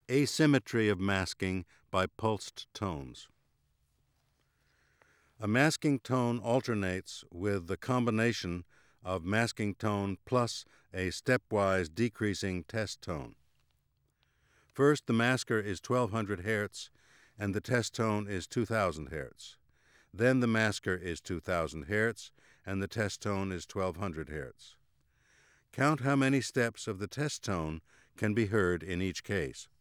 Asymmetry of masking by pulsed tones. A masking tone alternates with the combination of masking tone plus a stepwise decreasing test tone. First, the masker is 1200 Hz and the test tone is 2000 Hz. Then the masker is 2000 Hz and the test tone is 1200 Hz. Count how many steps of the test tone can be heard in each case.